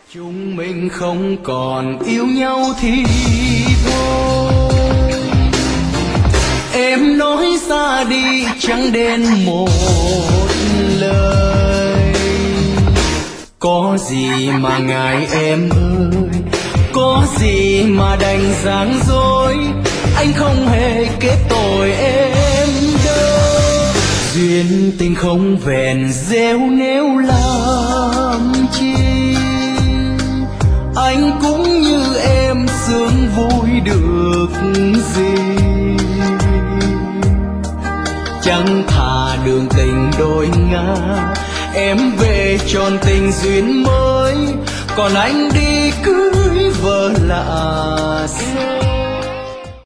Chúng mình không còn yêu nhau thì thôi. Em nói ra đi chẳng đến một lời. Có gì mà ngại em ơi, có gì mà đành gian dối. Anh không hề kết tội em đâu. Duyên tình không vẹn rêu nếu làm chi. Anh cũng như em sướng vui được gì. Chẳng thà đường tình đôi ngả, em về tròn tình duyên mới, còn anh đi cưới vợ lạ.